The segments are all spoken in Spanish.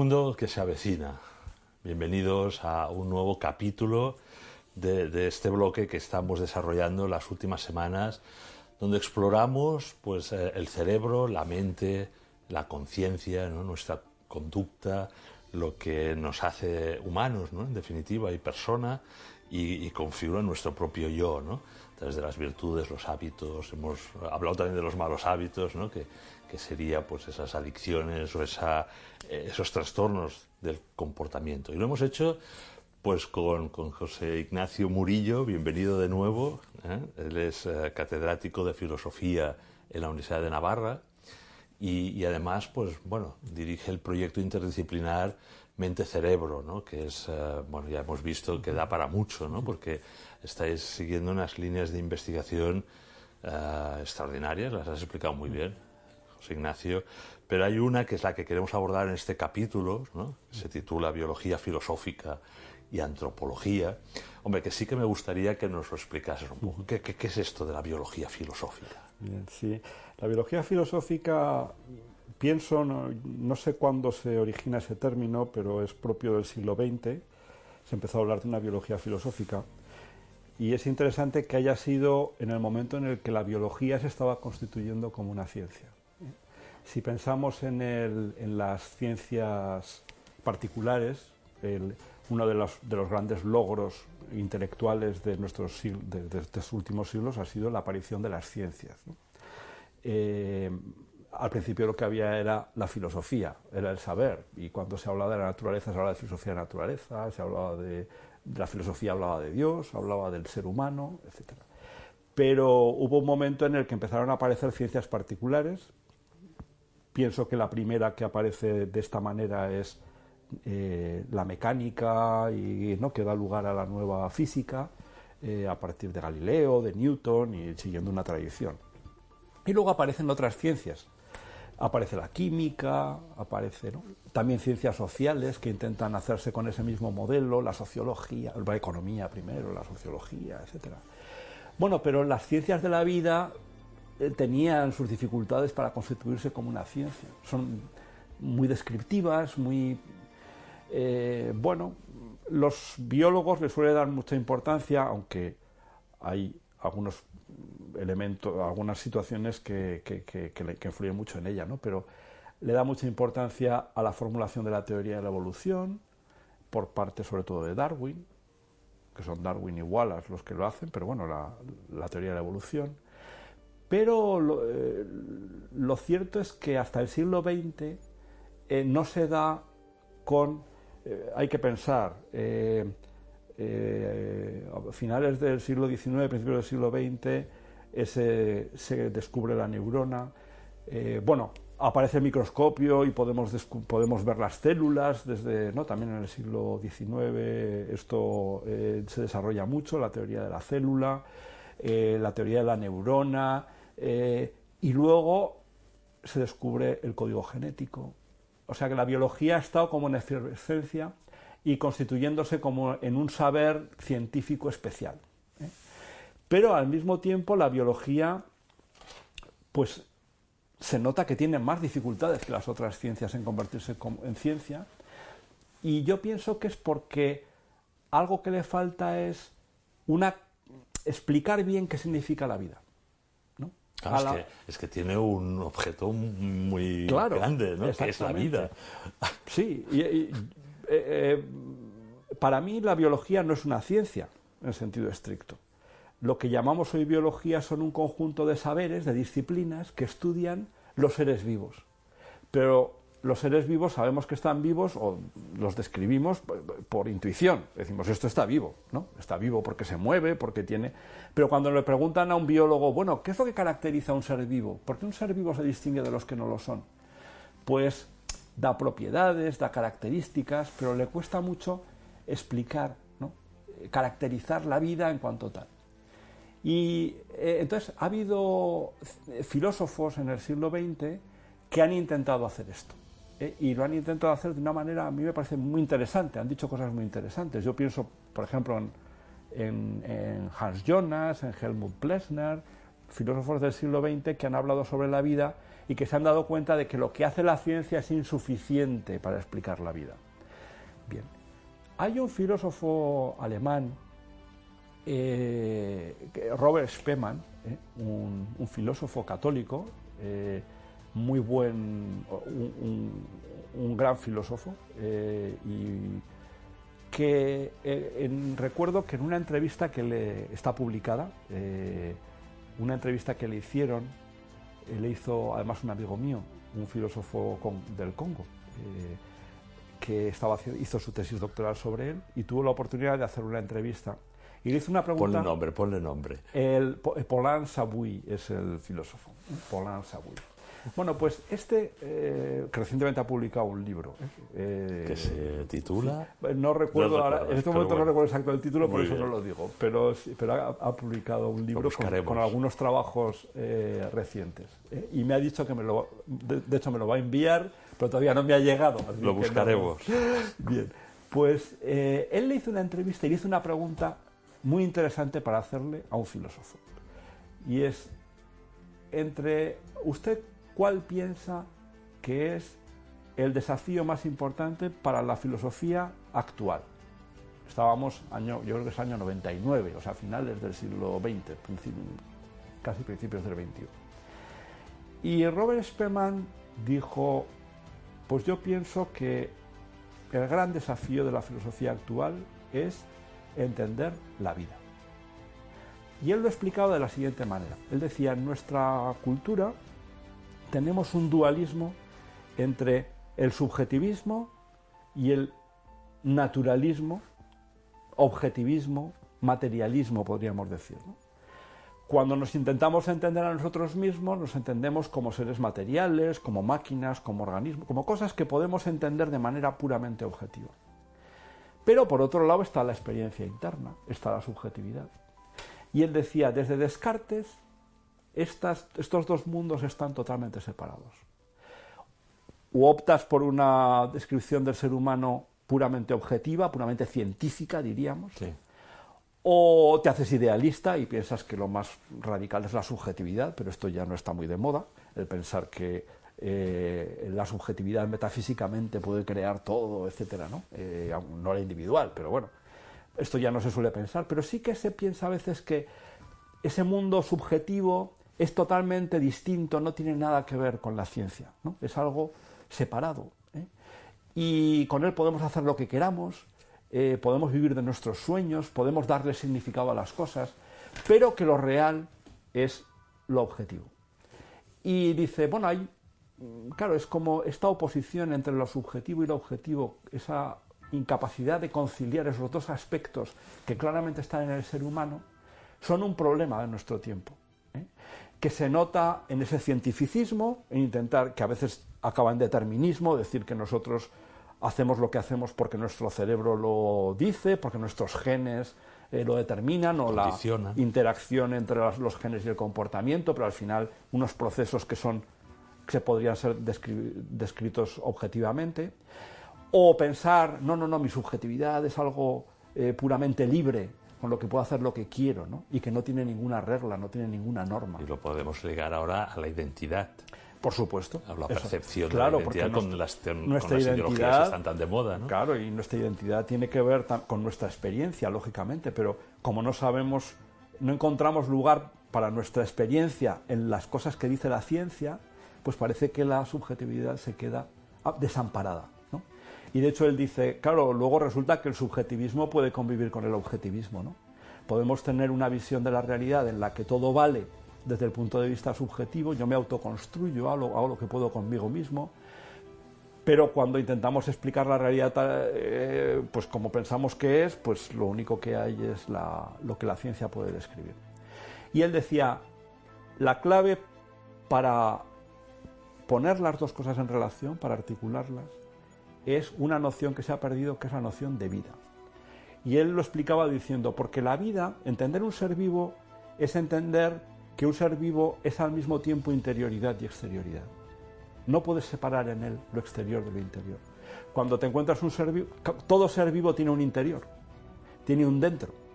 mundo que se avecina. Bienvenidos a un nuevo capítulo de este bloque que estamos desarrollando las últimas semanas, donde exploramos pues, el cerebro, la mente, la conciencia, ¿no? Nuestra conducta, lo que nos hace humanos, ¿no? En definitiva, y persona, y configura nuestro propio yo, ¿no? A través de las virtudes, los hábitos. Hemos hablado también de los malos hábitos, ¿no? que sería pues esas adicciones o esos trastornos del comportamiento. Y lo hemos hecho pues con José Ignacio Murillo. Bienvenido de nuevo, ¿eh? Él es catedrático de filosofía en la Universidad de Navarra y además pues bueno, dirige el proyecto interdisciplinar Mente-Cerebro, ¿no? Que es, bueno, ya hemos visto que da para mucho, ¿no? Porque estáis siguiendo unas líneas de investigación extraordinarias, las has explicado muy bien, José Ignacio, pero hay una que es la que queremos abordar en este capítulo, ¿no? Se titula Biología filosófica y antropología. Hombre, que sí que me gustaría que nos lo explicases un poco. ¿Qué es esto de la biología filosófica? Bien, sí, la biología filosófica, pienso, no sé cuándo se origina ese término, pero es propio del siglo XX. Se empezó a hablar de una biología filosófica. Y es interesante que haya sido en el momento en el que la biología se estaba constituyendo como una ciencia. Si pensamos en las ciencias particulares, uno de los grandes logros intelectuales de estos últimos siglos ha sido la aparición de las ciencias, ¿no? Al principio lo que había era la filosofía, era el saber, y cuando se hablaba de la naturaleza se hablaba de filosofía de la naturaleza, se hablaba de la filosofía, hablaba de Dios, hablaba del ser humano, etc. Pero hubo un momento en el que empezaron a aparecer ciencias particulares. Pienso que la primera que aparece de esta manera es la mecánica, y ¿no? que da lugar a la nueva física, a partir de Galileo, de Newton, y siguiendo una tradición. Y luego aparecen otras ciencias. Aparece la química, aparece, ¿no? También ciencias sociales que intentan hacerse con ese mismo modelo, la sociología, la economía primero, la sociología, etc. Bueno, pero las ciencias de la vida tenían sus dificultades para constituirse como una ciencia. Son muy descriptivas, muy... bueno, los biólogos les suele dar mucha importancia, aunque hay algunos elementos, algunas situaciones que influyen mucho en ella, ¿no? Pero le da mucha importancia a la formulación de la teoría de la evolución, por parte sobre todo de Darwin, que son Darwin y Wallace los que lo hacen, pero bueno, la teoría de la evolución. Pero lo cierto es que hasta el siglo XX no se da con... hay que pensar, a finales del siglo XIX, principios del siglo XX, se descubre la neurona. Bueno, aparece el microscopio y podemos ver las células desde, ¿no? También en el siglo XIX esto se desarrolla mucho, la teoría de la célula, la teoría de la neurona, y luego se descubre el código genético. O sea que la biología ha estado como en efervescencia y constituyéndose como en un saber científico especial, ¿eh? Pero al mismo tiempo la biología pues se nota que tiene más dificultades que las otras ciencias en convertirse en ciencia, y yo pienso que es porque algo que le falta es explicar bien qué significa la vida, ¿no? Claro, es que tiene un objeto muy grande, ¿no? Que es la vida. Sí, para mí la biología no es una ciencia en el sentido estricto. Lo que llamamos hoy biología son un conjunto de saberes, de disciplinas que estudian los seres vivos. Pero los seres vivos sabemos que están vivos, o los describimos por intuición. Decimos, esto está vivo, ¿no? Está vivo porque se mueve, porque tiene... Pero cuando le preguntan a un biólogo, bueno, ¿qué es lo que caracteriza a un ser vivo? ¿Por qué un ser vivo se distingue de los que no lo son? Pues da propiedades, da características, pero le cuesta mucho explicar, ¿no? Caracterizar la vida en cuanto tal. Y entonces ha habido filósofos en el siglo XX que han intentado hacer esto, y lo han intentado hacer de una manera, a mí me parece muy interesante, han dicho cosas muy interesantes. Yo pienso, por ejemplo, en Hans Jonas, en Helmut Plessner, filósofos del siglo XX que han hablado sobre la vida y que se han dado cuenta de que lo que hace la ciencia es insuficiente para explicar la vida. Bien, hay un filósofo alemán, Robert Spemann, un filósofo católico, muy buen, un gran filósofo, y que recuerdo que en una entrevista que está publicada, una entrevista que le hicieron, le hizo además un amigo mío, un filósofo del Congo, que hizo su tesis doctoral sobre él y tuvo la oportunidad de hacer una entrevista. Y le hizo una pregunta. Ponle nombre. Paulin Sabouy es el filósofo. Paulin Sabouy. Bueno, pues que recientemente ha publicado un libro. ¿Que se titula? Sí, no recuerdo ahora, en este momento no recuerdo exacto el título, por eso no lo digo, pero ha publicado un libro con algunos trabajos recientes. Y me ha dicho que de hecho me lo va a enviar, pero todavía no me ha llegado. Lo buscaremos. Bien, pues él le hizo una entrevista y le hizo una pregunta muy interesante para hacerle a un filósofo. Y es, ¿usted cuál piensa que es el desafío más importante para la filosofía actual? Estábamos, yo creo que es año 99, o sea, finales del siglo XX, casi principios del XXI. Y Robert Spemann dijo, pues yo pienso que el gran desafío de la filosofía actual es entender la vida. Y él lo explicaba de la siguiente manera. Él decía, en nuestra cultura tenemos un dualismo entre el subjetivismo y el naturalismo, objetivismo, materialismo, podríamos decir, ¿no? Cuando nos intentamos entender a nosotros mismos, nos entendemos como seres materiales, como máquinas, como organismos, como cosas que podemos entender de manera puramente objetiva. Pero por otro lado está la experiencia interna, está la subjetividad. Y él decía, desde Descartes, estos dos mundos están totalmente separados. O optas por una descripción del ser humano puramente objetiva, puramente científica, diríamos, sí. O te haces idealista y piensas que lo más radical es la subjetividad, pero esto ya no está muy de moda, el pensar que la subjetividad metafísicamente puede crear todo, etcétera, ¿no? No la individual, pero bueno, esto ya no se suele pensar, pero sí que se piensa a veces que ese mundo subjetivo es totalmente distinto, no tiene nada que ver con la ciencia, ¿no? Es algo separado, ¿eh? Y con él podemos hacer lo que queramos, podemos vivir de nuestros sueños, podemos darle significado a las cosas, pero que lo real es lo objetivo. Y dice, bueno, claro, es como esta oposición entre lo subjetivo y lo objetivo, esa incapacidad de conciliar esos dos aspectos que claramente están en el ser humano, son un problema de nuestro tiempo, ¿eh? Que se nota en ese cientificismo, en intentar, que a veces acaba en determinismo, decir que nosotros hacemos lo que hacemos porque nuestro cerebro lo dice, porque nuestros genes lo determinan, o la interacción entre los genes y el comportamiento, pero al final unos procesos que podrían ser descritos objetivamente. O pensar, no, mi subjetividad es algo puramente libre, con lo que puedo hacer lo que quiero, ¿no? Y que no tiene ninguna regla, no tiene ninguna norma. Y lo podemos ligar ahora a la identidad. Por supuesto. A la percepción de la identidad con las ideologías que están tan de moda, ¿no? Claro, y nuestra identidad tiene que ver con nuestra experiencia, lógicamente, pero como no encontramos lugar para nuestra experiencia en las cosas que dice la ciencia, pues parece que la subjetividad se queda desamparada, ¿no? Y de hecho él dice, claro, luego resulta que el subjetivismo puede convivir con el objetivismo, ¿no? Podemos tener una visión de la realidad en la que todo vale desde el punto de vista subjetivo, yo me autoconstruyo, hago lo que puedo conmigo mismo, pero cuando intentamos explicar la realidad pues como pensamos que es, pues lo único que hay es lo que la ciencia puede describir. Y él decía, la clave para poner las dos cosas en relación, para articularlas, es una noción que se ha perdido, que es la noción de vida. Y él lo explicaba diciendo, porque la vida, entender un ser vivo, es entender que un ser vivo es al mismo tiempo interioridad y exterioridad. No puedes separar en él lo exterior de lo interior. Cuando te encuentras un ser vivo, todo ser vivo tiene un interior, tiene un dentro.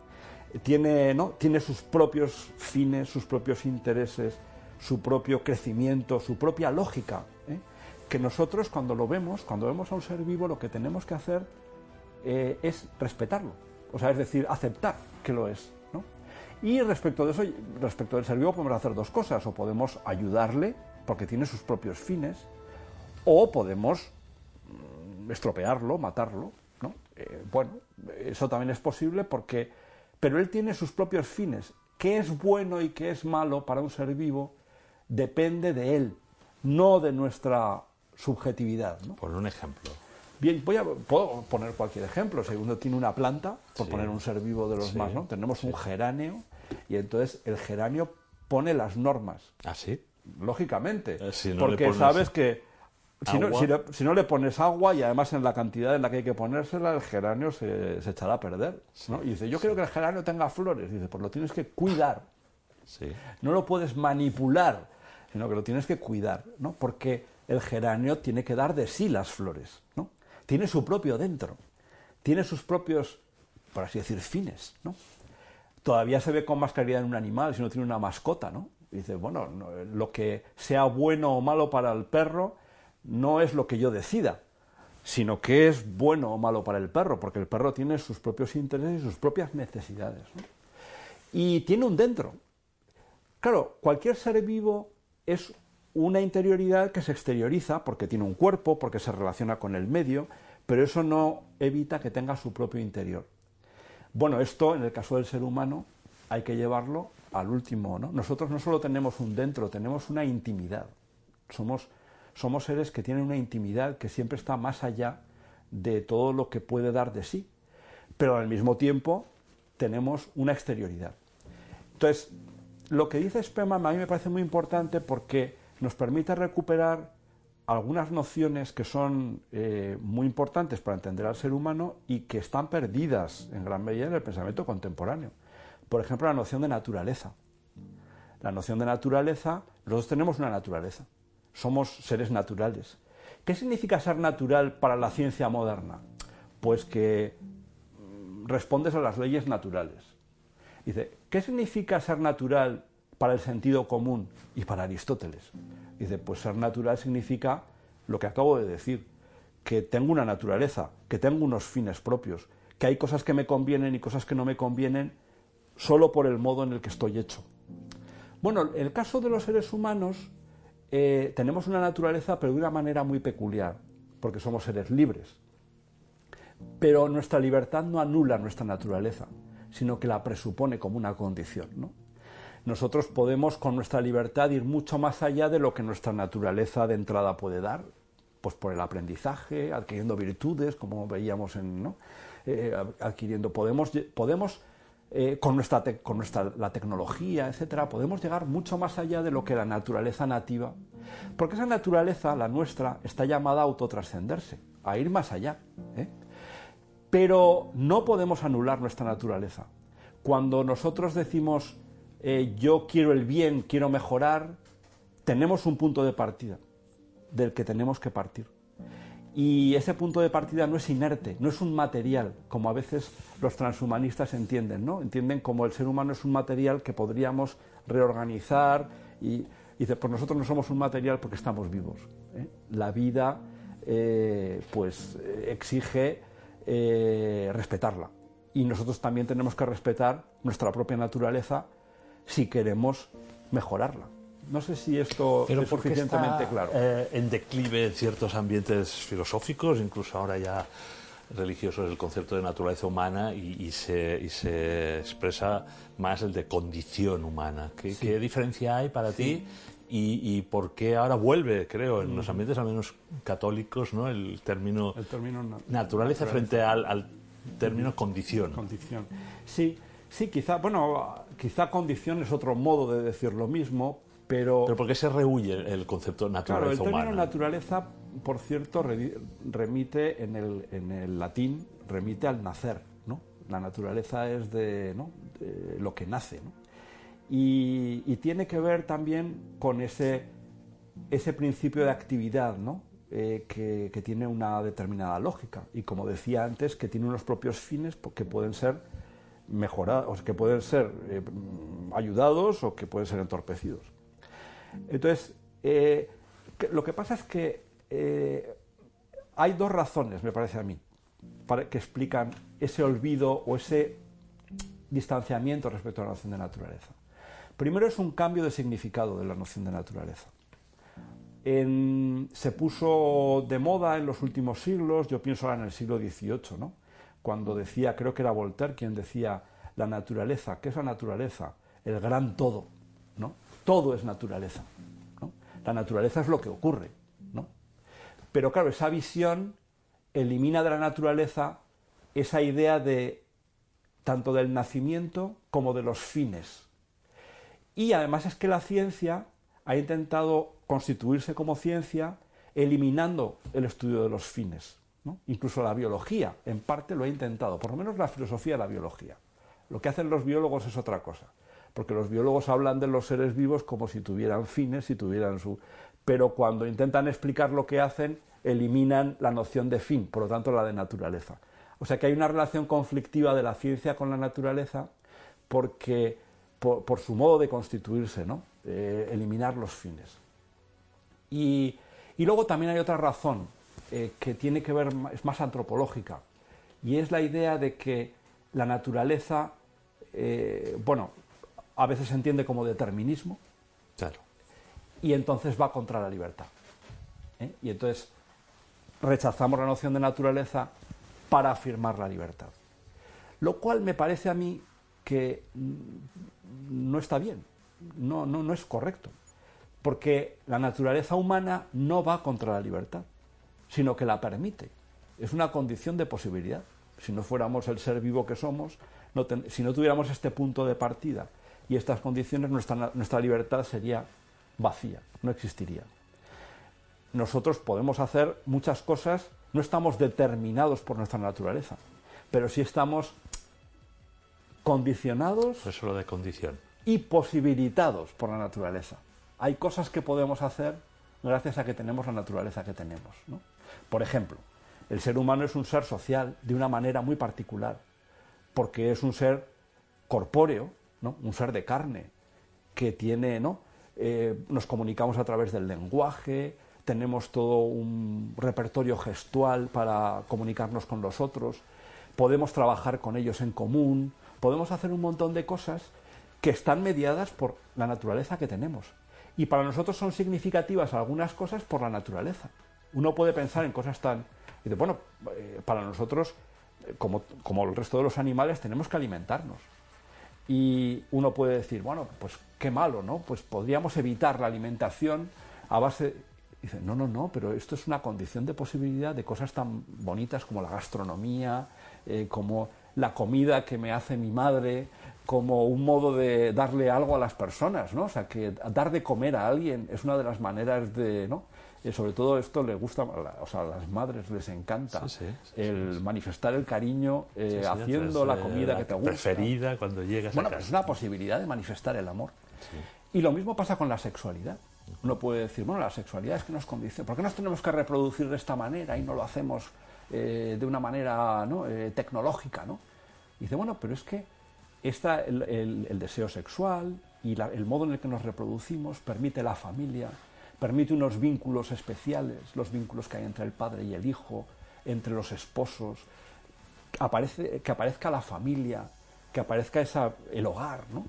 tiene sus propios fines, sus propios intereses, su propio crecimiento, su propia lógica, que nosotros cuando vemos a un ser vivo, lo que tenemos que hacer es respetarlo, o sea, es decir, aceptar que lo es, ¿no? Y respecto de eso, respecto del ser vivo, podemos hacer dos cosas: o podemos ayudarle porque tiene sus propios fines, o podemos estropearlo, matarlo, ¿no? Bueno, eso también es posible pero él tiene sus propios fines. ¿Qué es bueno y qué es malo para un ser vivo? Depende de él, no de nuestra subjetividad, ¿no? Por un ejemplo. Bien, puedo poner cualquier ejemplo. Si uno tiene una planta, por Sí. poner un ser vivo de los Sí. más, ¿no? Tenemos un geráneo y entonces el geráneo pone las normas, ¿Ah, sí? lógicamente, Si no porque le pones sabes que agua. si no le pones agua y además en la cantidad en la que hay que ponérsela, el geranio se echará a perder, ¿no? Y dice, yo quiero que el geranio tenga flores. Dice, pues lo tienes que cuidar. Sí. No lo puedes manipular, sino que lo tienes que cuidar, ¿no? Porque el geranio tiene que dar de sí las flores, ¿no? Tiene su propio dentro, tiene sus propios, por así decir, fines, ¿no? Todavía se ve con más claridad en un animal si no tiene una mascota, ¿no? Y dice, bueno, lo que sea bueno o malo para el perro no es lo que yo decida, sino que es bueno o malo para el perro, porque el perro tiene sus propios intereses y sus propias necesidades, ¿no? Y tiene un dentro. Claro, cualquier ser vivo es una interioridad que se exterioriza porque tiene un cuerpo, porque se relaciona con el medio, pero eso no evita que tenga su propio interior. Bueno, esto en el caso del ser humano hay que llevarlo al último, ¿no? Nosotros no solo tenemos un dentro, tenemos una intimidad. Somos seres que tienen una intimidad que siempre está más allá de todo lo que puede dar de sí, pero al mismo tiempo tenemos una exterioridad. Entonces, lo que dice Spemann a mí me parece muy importante porque nos permite recuperar algunas nociones que son muy importantes para entender al ser humano y que están perdidas en gran medida en el pensamiento contemporáneo. Por ejemplo, la noción de naturaleza. La noción de naturaleza, nosotros tenemos una naturaleza, somos seres naturales. ¿Qué significa ser natural para la ciencia moderna? Pues que respondes a las leyes naturales. Dice, ¿qué significa ser natural para el sentido común y para Aristóteles? Dice, pues ser natural significa lo que acabo de decir, que tengo una naturaleza, que tengo unos fines propios, que hay cosas que me convienen y cosas que no me convienen solo por el modo en el que estoy hecho. Bueno, en el caso de los seres humanos tenemos una naturaleza, pero de una manera muy peculiar, porque somos seres libres. Pero nuestra libertad no anula nuestra naturaleza, sino que la presupone como una condición, ¿no? Nosotros podemos con nuestra libertad ir mucho más allá de lo que nuestra naturaleza de entrada puede dar, pues por el aprendizaje, adquiriendo virtudes, como veíamos adquiriendo. Podemos con la tecnología, etcétera, podemos llegar mucho más allá de lo que la naturaleza nativa, porque esa naturaleza, la nuestra, está llamada a autotrascenderse, a ir más allá, Pero no podemos anular nuestra naturaleza. Cuando nosotros decimos yo quiero el bien, quiero mejorar, tenemos un punto de partida del que tenemos que partir. Y ese punto de partida no es inerte, no es un material, como a veces los transhumanistas entienden, ¿no? Entienden como el ser humano es un material que podríamos reorganizar y dice, pues nosotros no somos un material porque estamos vivos, La vida exige respetarla. Y nosotros también tenemos que respetar nuestra propia naturaleza si queremos mejorarla. No sé si esto es suficientemente claro. En declive en ciertos ambientes filosóficos, incluso ahora ya religiosos, el concepto de naturaleza humana y se expresa más el de condición humana. ¿Qué diferencia hay para ti? Y por qué ahora vuelve, creo, en los ambientes al menos católicos, ¿no? el término naturaleza frente al término condición. Condición. Sí, quizá condición es otro modo de decir lo mismo, pero ¿Pero por qué se rehúye el concepto de naturaleza humana? Claro, el término naturaleza, por cierto, remite en el latín, remite al nacer, ¿no? La naturaleza es de lo que nace, ¿no? Y tiene que ver también con ese principio de actividad, ¿no? Que tiene una determinada lógica y, como decía antes, que tiene unos propios fines que pueden ser mejorados, que pueden ser ayudados o que pueden ser entorpecidos. Entonces, lo que pasa es que hay dos razones, me parece a mí, que explican ese olvido o ese distanciamiento respecto a la noción de naturaleza. Primero es un cambio de significado de la noción de naturaleza. Se puso de moda en los últimos siglos, yo pienso ahora en el siglo XVIII, ¿no? Cuando decía, creo que era Voltaire quien decía, la naturaleza, ¿qué es la naturaleza? El gran todo, ¿no? Todo es naturaleza, ¿no? La naturaleza es lo que ocurre, ¿no? Pero claro, esa visión elimina de la naturaleza esa idea de tanto del nacimiento como de los fines. Y además es que la ciencia ha intentado constituirse como ciencia eliminando el estudio de los fines, ¿no? Incluso la biología, en parte, lo ha intentado, por lo menos la filosofía de la biología. Lo que hacen los biólogos es otra cosa, porque los biólogos hablan de los seres vivos como si tuvieran fines, si tuvieran su... Pero cuando intentan explicar lo que hacen, eliminan la noción de fin, por lo tanto la de naturaleza. O sea que hay una relación conflictiva de la ciencia con la naturaleza porque, por su modo de constituirse, ¿no? Eliminar los fines. Y luego también hay otra razón que tiene que ver, es más antropológica, y es la idea de que la naturaleza, bueno, a veces se entiende como determinismo, claro, y entonces va contra la libertad. Y entonces rechazamos la noción de naturaleza para afirmar la libertad. Lo cual me parece a mí que no está bien, no es correcto, porque la naturaleza humana no va contra la libertad, sino que la permite. Es una condición de posibilidad. Si no fuéramos el ser vivo que somos, si no tuviéramos este punto de partida y estas condiciones, nuestra libertad sería vacía, no existiría. Nosotros podemos hacer muchas cosas, no estamos determinados por nuestra naturaleza, pero sí estamos condicionados. Eso es lo de condición. Y posibilitados por la naturaleza. Hay cosas que podemos hacer gracias a que tenemos la naturaleza que tenemos, ¿no? Por ejemplo, el ser humano es un ser social de una manera muy particular, porque es un ser corpóreo, ¿no? Un ser de carne, que tiene, ¿no? Nos comunicamos a través del lenguaje, tenemos todo un repertorio gestual para comunicarnos con los otros, podemos trabajar con ellos en común, podemos hacer un montón de cosas que están mediadas por la naturaleza que tenemos. Y para nosotros son significativas algunas cosas por la naturaleza. Uno puede pensar en cosas tan... Y bueno, para nosotros, como el resto de los animales, tenemos que alimentarnos. Y uno puede decir, bueno, pues qué malo, ¿no? Pues podríamos evitar la alimentación a base... Y dice, no, pero esto es una condición de posibilidad de cosas tan bonitas como la gastronomía, como la comida que me hace mi madre, como un modo de darle algo a las personas, ¿no? O sea, que dar de comer a alguien es una de las maneras de, ¿no? Sobre todo esto le gusta, o sea, a las madres les encanta manifestar el cariño haciendo la comida que te gusta. Preferida cuando llegas a casa. Bueno, pues es una posibilidad de manifestar el amor. Sí. Y lo mismo pasa con la sexualidad. Uno puede decir, bueno, la sexualidad es que nos condiciona. ¿Por qué nos tenemos que reproducir de esta manera y no lo hacemos de una manera, ¿no? Tecnológica, ¿no? Y dice, bueno, pero es que el deseo sexual y el modo en el que nos reproducimos permite la familia, permite unos vínculos especiales, los vínculos que hay entre el padre y el hijo, entre los esposos, que aparezca la familia, que aparezca el hogar, ¿no?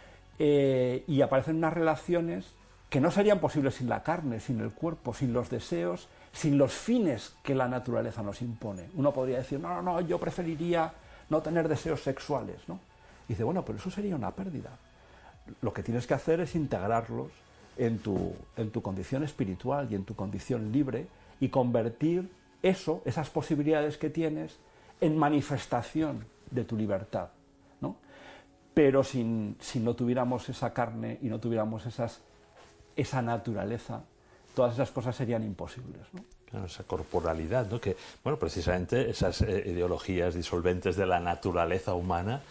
Y aparecen unas relaciones que no serían posibles sin la carne, sin el cuerpo, sin los deseos, sin los fines que la naturaleza nos impone. Uno podría decir, no, yo preferiría no tener deseos sexuales, ¿no? Y dice, bueno, pero eso sería una pérdida. Lo que tienes que hacer es integrarlos en tu condición espiritual y en tu condición libre y convertir esas posibilidades que tienes en manifestación de tu libertad, ¿no? Pero si no tuviéramos esa carne y no tuviéramos esa naturaleza, todas esas cosas serían imposibles, ¿no? Claro, esa corporalidad, ¿no? Que, bueno, precisamente esas ideologías disolventes de la naturaleza humana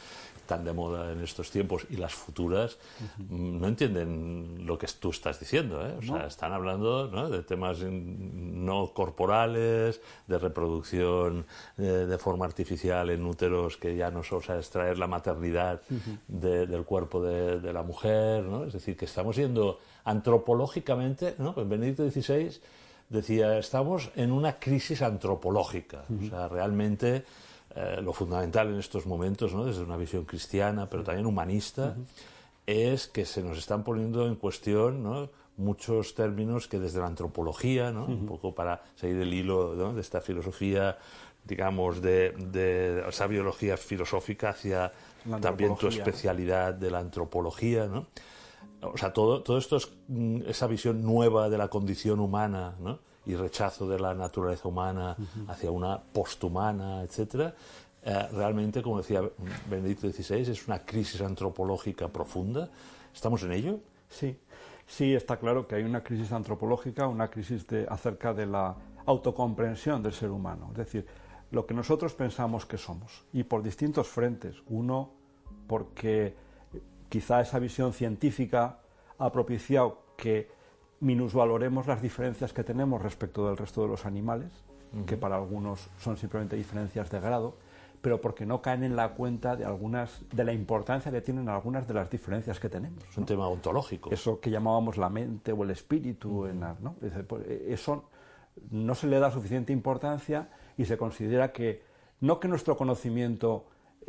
tan de moda en estos tiempos y las futuras, no entienden lo que tú estás diciendo, ¿eh? O sea, están hablando, ¿no?, de temas no corporales, de reproducción de forma artificial en úteros que ya no son, o sea, extraer la maternidad del cuerpo de la mujer, ¿no? Es decir, que estamos yendo antropológicamente, ¿no? Pues Benedicto XVI decía, estamos en una crisis antropológica, o sea, realmente lo fundamental en estos momentos, ¿no?, desde una visión cristiana, pero también humanista, es que se nos están poniendo en cuestión, ¿no?, muchos términos que desde la antropología, ¿no?, un poco para seguir el hilo, ¿no?, de esta filosofía, digamos, de esa biología filosófica hacia también tu especialidad de la antropología, ¿no? O sea, todo esto es esa visión nueva de la condición humana, ¿no?, y rechazo de la naturaleza humana hacia una posthumana, etcétera. Realmente, como decía Benedicto XVI, es una crisis antropológica profunda. ¿Estamos en ello? Sí, está claro que hay una crisis antropológica, una crisis acerca de la autocomprensión del ser humano, es decir, lo que nosotros pensamos que somos, y por distintos frentes. Uno, porque quizá esa visión científica ha propiciado que minusvaloremos las diferencias que tenemos respecto del resto de los animales, que para algunos son simplemente diferencias de grado, pero porque no caen en la cuenta de la importancia que tienen algunas de las diferencias que tenemos, ¿no? Es un tema ontológico. Eso que llamábamos la mente o el espíritu, ¿no? Eso no se le da suficiente importancia y se considera que no que nuestro conocimiento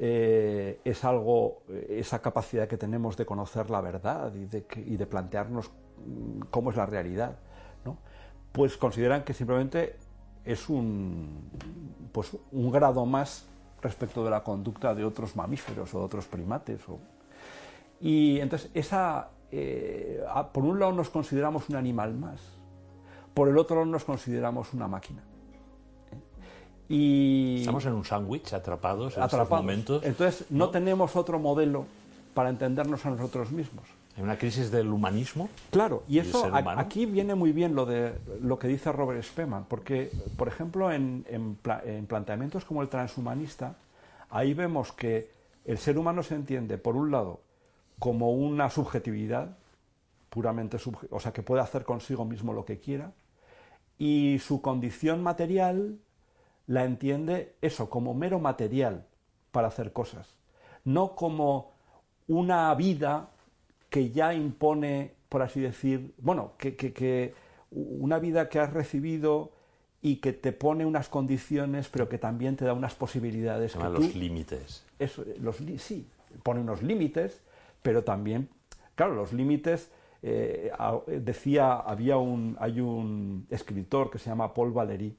es algo, esa capacidad que tenemos de conocer la verdad y de plantearnos cómo es la realidad, ¿no? Pues consideran que simplemente es un grado más respecto de la conducta de otros mamíferos o de otros primates. Y entonces por un lado nos consideramos un animal más, por el otro lado nos consideramos una máquina. Y estamos en un sándwich atrapados en estos momentos. Entonces no tenemos otro modelo para entendernos a nosotros mismos. Hay una crisis del humanismo. Claro, y eso aquí viene muy bien lo que dice Robert Spemann, porque, por ejemplo, en planteamientos como el transhumanista, ahí vemos que el ser humano se entiende, por un lado, como una subjetividad, puramente o sea, que puede hacer consigo mismo lo que quiera, y su condición material la entiende eso, como mero material para hacer cosas, no como una vida que ya impone, por así decir, bueno, que una vida que has recibido y que te pone unas condiciones, pero que también te da unas posibilidades. Los límites. Eso, sí, pone unos límites, pero también, claro, los límites, hay un escritor que se llama Paul Valéry,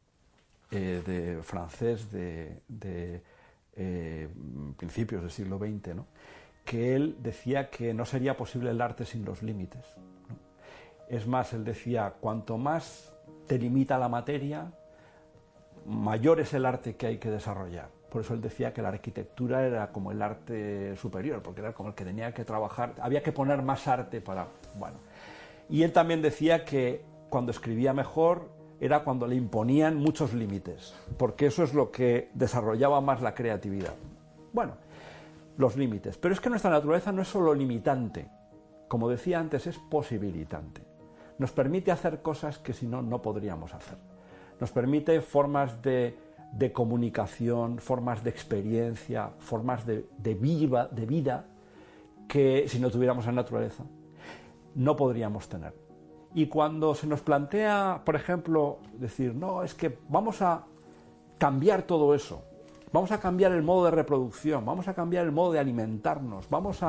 francés de principios del siglo XX, ¿no?, que él decía que no sería posible el arte sin los límites, ¿no? Es más, él decía, cuanto más te limita la materia, mayor es el arte que hay que desarrollar. Por eso él decía que la arquitectura era como el arte superior, porque era como el que tenía que trabajar, había que poner más arte para... Bueno. Y él también decía que cuando escribía mejor era cuando le imponían muchos límites, porque eso es lo que desarrollaba más la creatividad. Bueno, los límites. Pero es que nuestra naturaleza no es solo limitante, como decía antes, es posibilitante. Nos permite hacer cosas que si no, no podríamos hacer. Nos permite formas de comunicación, formas de experiencia, formas de vida que si no tuviéramos la naturaleza no podríamos tener. Y cuando se nos plantea, por ejemplo, decir, no, es que vamos a cambiar todo eso, vamos a cambiar el modo de reproducción, vamos a cambiar el modo de alimentarnos,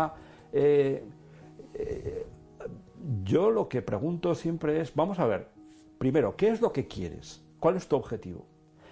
yo lo que pregunto siempre es, vamos a ver, primero, ¿qué es lo que quieres? ¿Cuál es tu objetivo?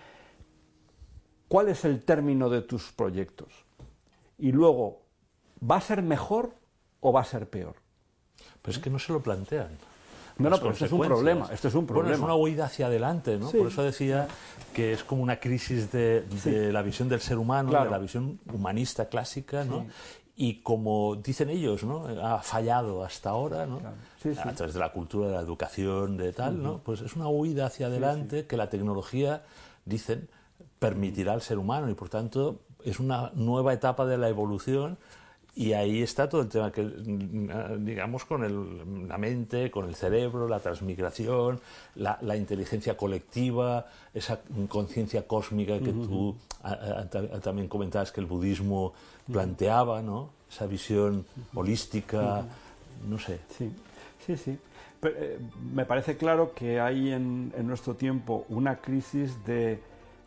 ¿Cuál es el término de tus proyectos? Y luego, ¿va a ser mejor o va a ser peor? Pero es que no se lo plantean. No, pero este es un problema. Bueno, es una huida hacia adelante, ¿no? Sí. Por eso decía que es como una crisis de la visión del ser humano, claro, de la visión humanista clásica, ¿no? Sí. Y como dicen ellos, ¿no?, ha fallado hasta ahora, ¿no?, claro, sí. a través de la cultura, de la educación, de tal, ¿no? Pues es una huida hacia adelante que la tecnología, dicen, permitirá al ser humano y por tanto es una nueva etapa de la evolución. Y ahí está todo el tema que, digamos, con la mente, con el cerebro, la transmigración, la inteligencia colectiva, esa conciencia cósmica que tú también comentabas que el budismo planteaba, ¿no? Esa visión holística, no sé. Sí, sí, sí. Pero, me parece claro que hay en nuestro tiempo una crisis de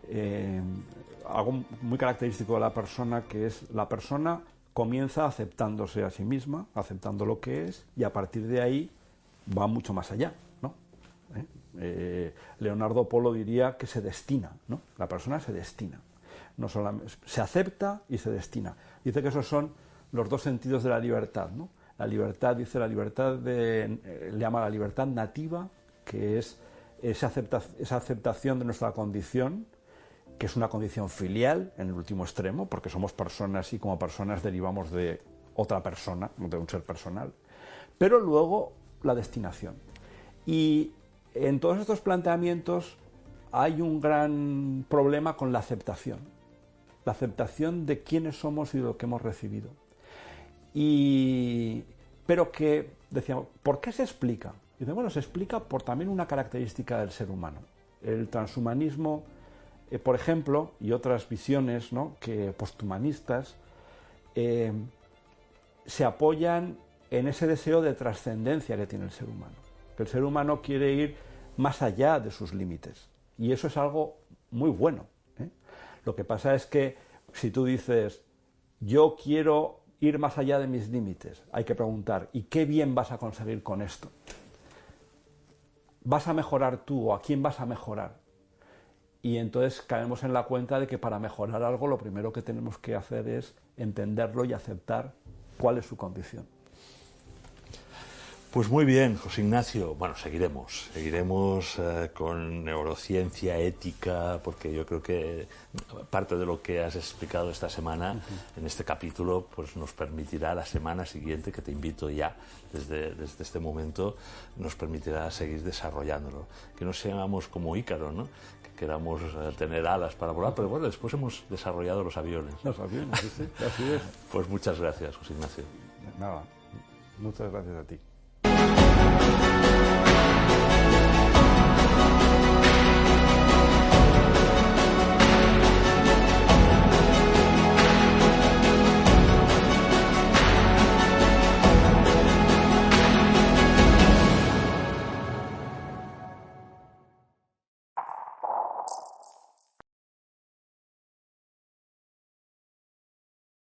algo muy característico de la persona, que es la persona comienza aceptándose a sí misma, aceptando lo que es, y a partir de ahí va mucho más allá, ¿no? Leonardo Polo diría que se destina, ¿no? La persona se destina, no solamente se acepta y se destina. Dice que esos son los dos sentidos de la libertad, ¿no? La libertad, dice, le llama la libertad nativa, que es esa aceptación de nuestra condición, que es una condición filial en el último extremo, porque somos personas y como personas derivamos de otra persona, de un ser personal, pero luego la destinación. Y en todos estos planteamientos hay un gran problema con la aceptación de quiénes somos y de lo que hemos recibido. Pero que, decíamos, ¿por qué se explica? Y dice, bueno, se explica por también una característica del ser humano. El transhumanismo, por ejemplo, y otras visiones, ¿no?, que posthumanistas, se apoyan en ese deseo de trascendencia que tiene el ser humano. Que el ser humano quiere ir más allá de sus límites. Y eso es algo muy bueno, ¿eh? Lo que pasa es que si tú dices, yo quiero ir más allá de mis límites, hay que preguntar, ¿y qué bien vas a conseguir con esto? ¿Vas a mejorar tú o a quién vas a mejorar? Y entonces caemos en la cuenta de que para mejorar algo lo primero que tenemos que hacer es entenderlo y aceptar cuál es su condición. Pues muy bien, José Ignacio. Bueno, seguiremos con neurociencia, ética, porque yo creo que parte de lo que has explicado esta semana, en este capítulo, pues nos permitirá la semana siguiente, que te invito ya desde este momento, nos permitirá seguir desarrollándolo. Que no seamos como Ícaro, ¿no?, que queramos tener alas para volar, pero bueno, después hemos desarrollado los aviones. Los aviones, sí, así es. Pues muchas gracias, José Ignacio. Nada, muchas gracias a ti.